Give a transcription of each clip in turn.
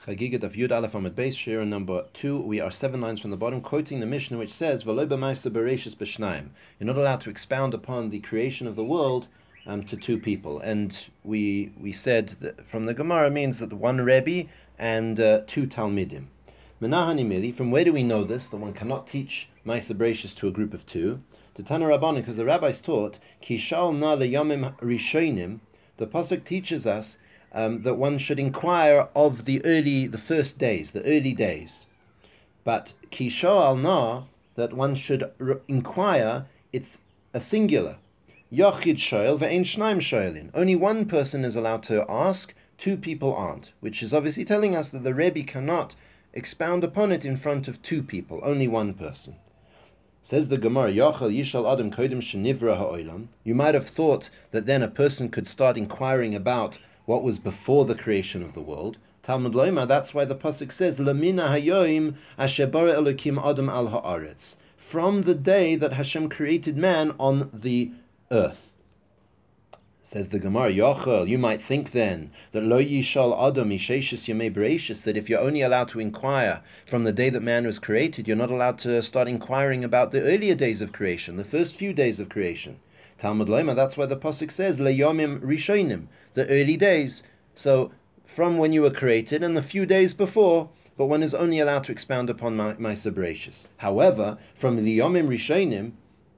Chagigat of Yud Aleph Amud Beis, Shir number 2. We are 7 lines from the bottom, quoting the Mishnah, which says, "V'lo b'maisa bereishis b'shnaim." You're not allowed to expound upon the creation of the world to two people. And we said that from the Gemara means that one Rebbe and two Talmidim. Menahani Mili. From where do we know this? That one cannot teach Maisa Bereishis to a group of two. To Tana Rabbanan, because the rabbis taught, Ki shal na leyamim rishonim. The pasuk teaches us that one should inquire of the first days, the early days. But ki sha'al na, that one should inquire, it's a singular. Yachid shoel ve'ein shnaim shoelin. Only one person is allowed to ask, two people aren't, which is obviously telling us that the Rebbe cannot expound upon it in front of two people, only one person. Says the Gemara, Yachal yishal adam kodim shenivra ha'olam. You might have thought that then a person could start inquiring about what was before the creation of the world. Talmud Loima, that's why the pasuk says, Lamina hayoim asher bara Elokim adam al haaretz. From the day that Hashem created man on the earth. Says the Gemara, Yochel, you might think then that lo yishal adam isheishis yemei bereishis, that if you're only allowed to inquire from the day that man was created, you're not allowed to start inquiring about the earlier days of creation, the first few days of creation. Talmud Loima, that's why the pasuk says leyomim rishonim, the early days. So from when you were created and the few days before, but one is only allowed to expound upon Maisa Bereishis. However, from leyomim rishonim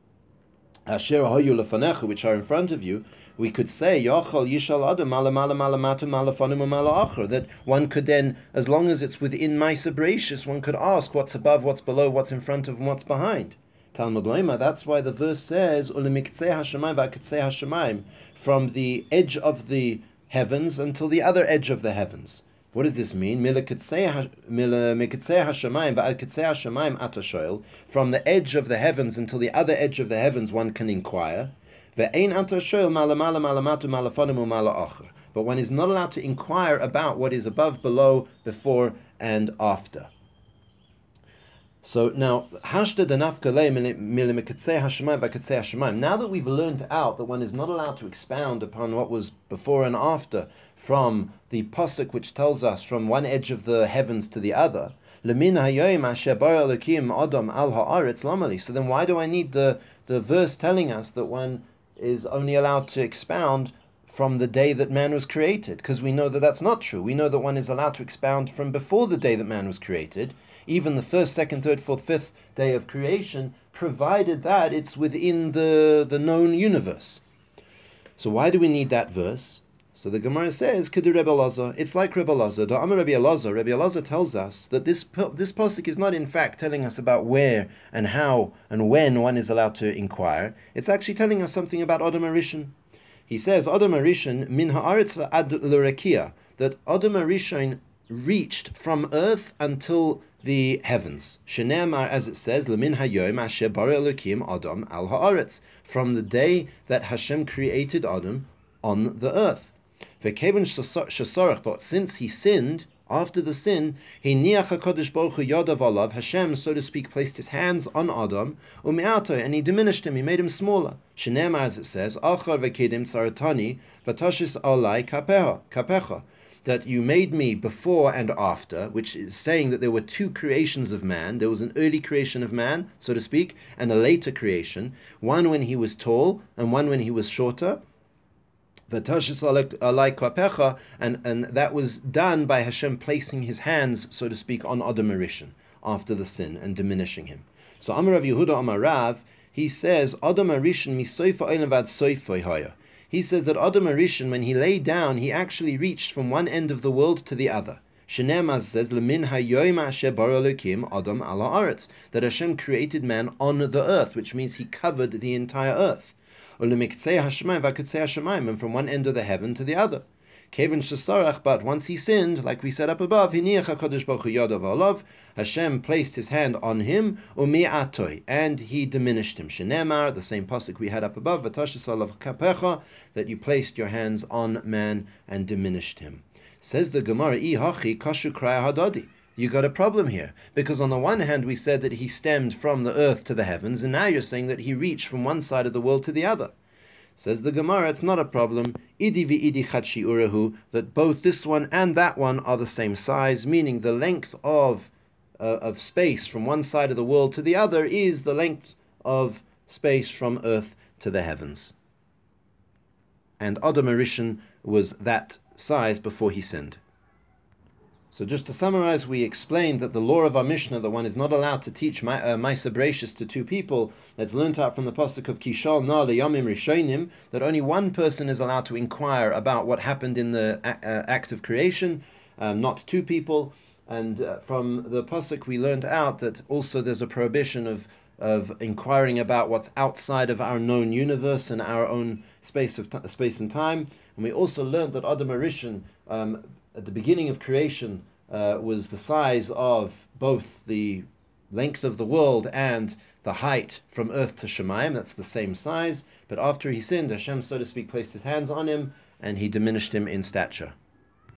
asher hayu lefanecha, which are in front of you, we could say Yachal Yishal Adam Mala Mala Mala Matu Mala Fanim Mala Acher, that one could then, as long as it's within Maisa Bereishis, one could ask what's above, what's below, what's in front of, and what's behind. Talmud Loima, that's why the verse says Ulemiktzei Hashemayim va'Kitzei Hashemayim, from the edge of the heavens until the other edge of the heavens. What does this mean? Mikitzei Hashemayim va'Kitzei Hashemayim atashoil, from the edge of the heavens until the other edge of the heavens one can inquire. Ve'ein atashoil mala mala mala matu mala fanim mala acher. But one is not allowed to inquire about what is above, below, before, and after. So now, now that we've learned out that one is not allowed to expound upon what was before and after from the pasuk which tells us from one edge of the heavens to the other, so then why do I need the verse telling us that one is only allowed to expound from the day that man was created? Because we know that that's not true. We know that one is allowed to expound from before the day that man was created, even the first, second, third, fourth, fifth day of creation, provided that it's within the known universe. So why do we need that verse? So the Gemara says, Kedu Rebbe Elazar, it's like Rebbe Elazar. The Amar Rebbe Elazar tells us that this pasuk is not in fact telling us about where and how and when one is allowed to inquire. It's actually telling us something about Adam HaRishon. He says, Adam HaRishon min ha'aretz v'ad l'rekia, that Adam HaRishon reached from earth until the heavens. Shene'amar, as it says, Lemin hayom asher bara Elokim Adam al haaretz, from the day that Hashem created Adam on the earth. Ve'kevan shesarach, but since he sinned, after the sin, he niach HaKadosh Baruch Hu yadav alav, Hashem, so to speak, placed his hands on Adam, ume'ato, and he diminished him, he made him smaller. Shene'amar, as it says, Achar ve'kedim tzaratani, v'tashis alai kapecha, that you made me before and after, which is saying that there were two creations of man. There was an early creation of man, so to speak, and a later creation, one when he was tall and one when he was shorter. And that was done by Hashem placing his hands, so to speak, on Adam HaRishon after the sin and diminishing him. So Amar Rav Yehuda Amar Rav, he says, Adam HaRishon misoifa olam vad soifa haya. He says that Adam HaRishon, when he lay down, he actually reached from one end of the world to the other. Shene'emaz says, Lemin hayoim asher bara Elokim Adam al haaretz, that Hashem created man on the earth, which means he covered the entire earth. And from one end of the heaven to the other. Kevin shesarach, but once he sinned, like we said up above, Hashem placed his hand on him, and he diminished him. Shenemar, the same pasuk we had up above, that you placed your hands on man and diminished him. Says the Gemara, you got a problem here, because on the one hand we said that he stemmed from the earth to the heavens, and now you're saying that he reached from one side of the world to the other. Says the Gemara, it's not a problem. Idi v'idi chad shi'urehu, that both this one and that one are the same size, meaning the length of space from one side of the world to the other is the length of space from earth to the heavens. And Adam HaRishon was that size before he sinned. So just to summarize, we explained that the law of our Mishnah, that one is not allowed to teach Ma'aser Bereishis to two people, that's learnt out from the pasuk of Kishal Na Liyamim Rishonim, that only one person is allowed to inquire about what happened in the act of creation, not two people. And from the pasuk we learned out that also there's a prohibition of inquiring about what's outside of our known universe and our own space and time. And we also learned that Adam HaRishon, at the beginning of creation, was the size of both the length of the world and the height from earth to Shemayim. That's the same size. But after he sinned, Hashem, so to speak, placed his hands on him and he diminished him in stature.